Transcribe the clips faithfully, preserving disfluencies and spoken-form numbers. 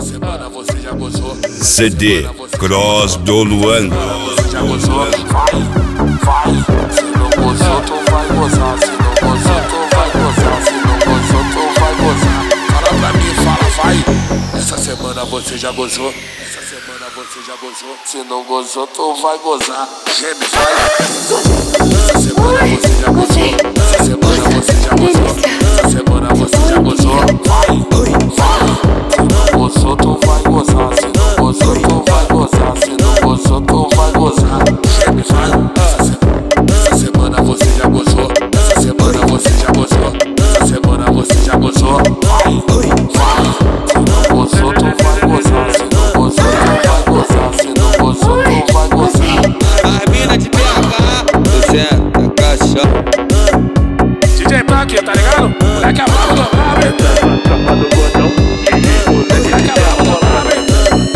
semana você já gozou. C D Cross do Luan. Você já gozou? Vai, vai. Se não gozou, tu vai gozar. Se não gozou, tu vai gozar. Se não gozou, tu vai gozar. Fala pra mim, fala, vai. Essa semana você já gozou. Essa semana você já gozou. Se não gozou, tu vai gozar. Gêmeos, vai. Essa semana você já gozou. Essa semana você já gozou. Essa semana você já gozou. Vai, vai. Se não gozou, tu vai gozar. Se não gozou, tu vai gozar. Se não gozou, tu vai gozar. Gêmeos, vai. Essa semana você já gozou. Essa semana você já gozou. Essa semana você já gozou. Vai, vai. Se não gozou, tu vai gozar. Se não gozou, tu vai gozar. Se não gozou, tu vai gozar. As mina de B H, você é da caixa. D J Black, tá ligado? Moleque é bravo do brabo, hein? Tropa do gordão. Moleque é bravo do brabo, hein?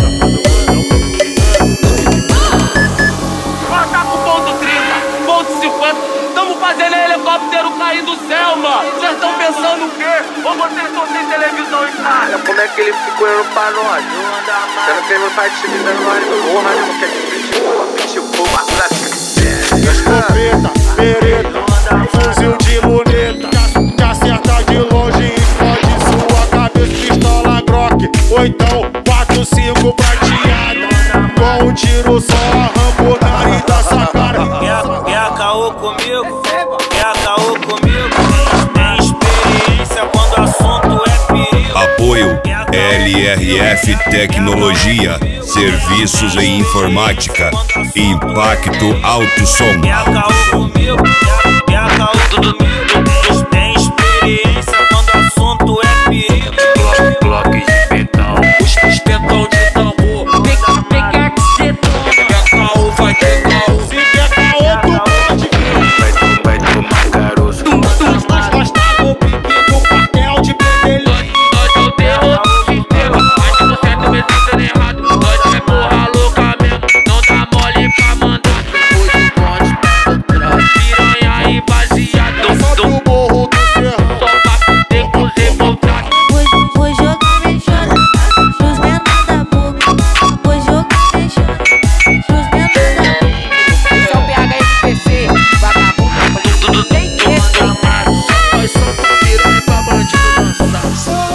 Tá com ponto trinta, ponto cinquenta. Tamo fazendo helicóptero cair do céu, mano. Vocês tão pensando o quê? Ou vocês não têm televisão em casa? Como é que ele ficou olhando pra nós? Você não tem vontade de te dar nós, porra, né? Porque é difícil, tipo, uma clássica. Escopeta, pereta, fuzil de luneta, que acerta de longe e explode sua cabeça. Pistola Glock, ou então quatro cinco prateada, com um tiro só arrancou o nariz da sacada. Quer, quer caô comigo? Quer caô comigo? Tem experiência quando o assunto é perigo. Apoio L R F Tecnologia, Serviços em Informática, Impacto Alto Som. Quer caô comigo? Quer, quer caô comigo? Tem experiência quando o assunto é perigo. Bloco de petão. Os petão de tambor. Vem cá, vem cá que cê toma. Quer caô, vai ter caô. Se quer caô, tu pode Vai, tu, vai tomar caroço. Nós gostamos pique do quartel de Pedelhinho. Nós não temos outro sistema. Mas se você tá pensando errado, nós é porra louca mesmo. Não dá mole pra mandar. Depois do bonde pra trás. Piranha e baseado. Sobe o morro do Serrão. Só pra poder cozer voltar. Vou jogar mexendo pros menores da boca. Vou jogar mexendo pros menores da boca. Esse é o P H S P C, vagabundo, tudo tem que reclamar. Nós somos piranha e pra bandido dançar.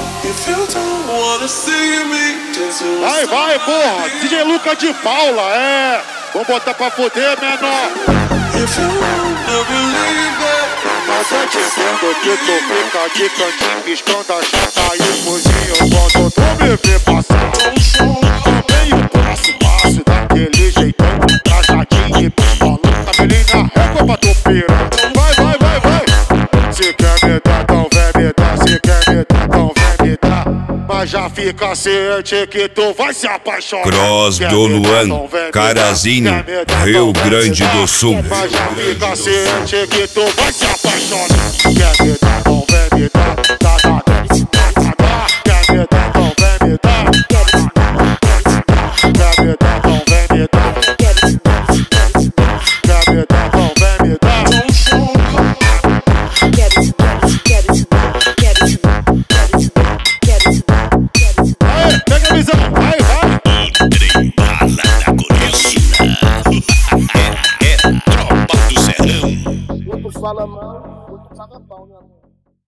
Vai, vai, porra! D J Luca de Paula, é! Vamos botar pra foder, menor! Mas eu te vendo que tu fica de cantinho, piscando a chata e o cozinho quando tu me vê passar. Também o passo, passo daquele jeitão, trajadinho e pistolão, cabelinho na régua pra tu pirar. Vai, vai, vai, vai! Se quer me dar, então vem me dar. Se quer me dar, então vem me dar. Mas já fica ciente que tu vai se apaixonar. Cross do Luan, Carazinho, Rio Grande do Sul. Mas já fica ciente que tu vai se apaixonar. Quer me dar, então vem me dar. Dá, dá, dá, dá, dá. Quer me dar, então vem me dar. Quer me dar, então vem me dar. Quer me dar, então vem me dar. Aê, pega a visão, vai, vai. Trem bala da Coreia. É, é tropa do Serrão. Outro fala mal, outro paga pau, né?